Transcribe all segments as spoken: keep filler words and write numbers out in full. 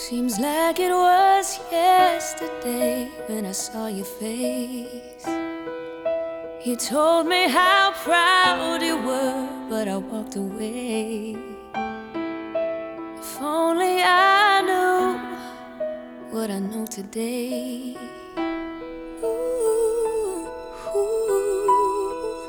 Seems like it was yesterday when I saw your face. You told me how proud you were, but I walked away. If only I knew what I know today. Ooh, ooh.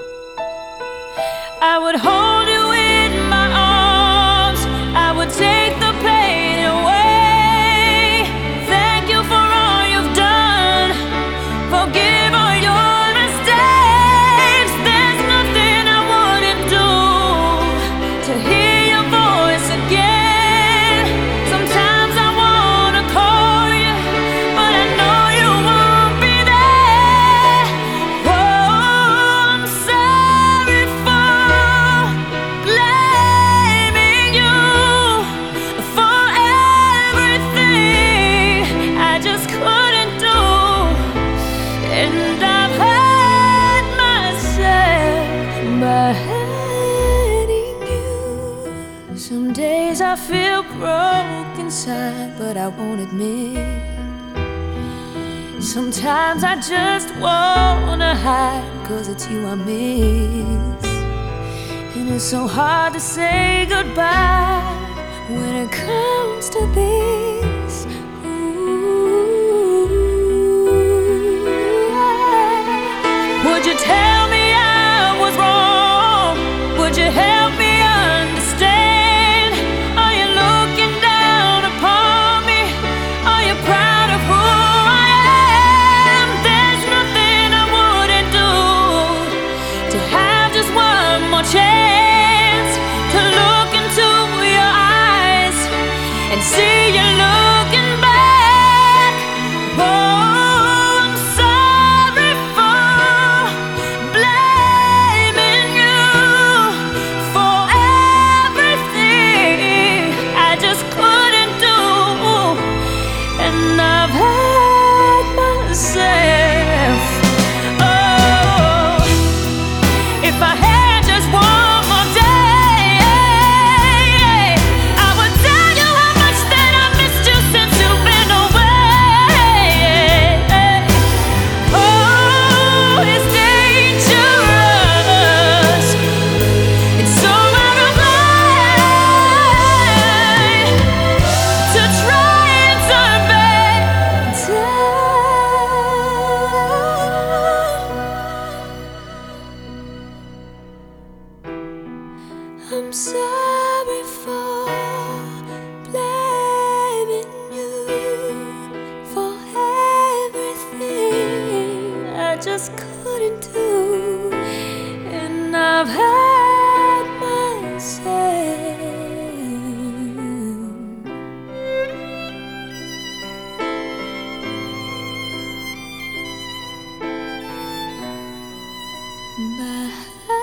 I would hold you in my arms, I would take the pain away. Thank you for all you've done, forgive all your mistakes. There's nothing I wouldn't do to hear your voice again. Sometimes I wanna call you, but I know you won't be there. Oh, I'm sorry for blaming you for everything I just couldn't do. And I've hurt myself by hurting you. Some days I feel broke inside, but I won't admit. Sometimes I just wanna hide, cause it's you I miss. And it's so hard to say goodbye when it comes to this. Ooh, would you tell me I was wrong? Would you help me understand? Are you looking down upon me? Are you proud of who I am? There's nothing I wouldn't do to have just one more chance to look into your eyes and see you looking back. Oh, I'm sorry for blaming you for everything I just couldn't do. And I've hurt myself. Oh, if I had just one more day, I would tell you how much that I missed you since you've been away. Oh, it's dangerous, it's so out of line to try and turn back time. I'm sorry for blaming you for everything I just couldn't do. And I've had myself by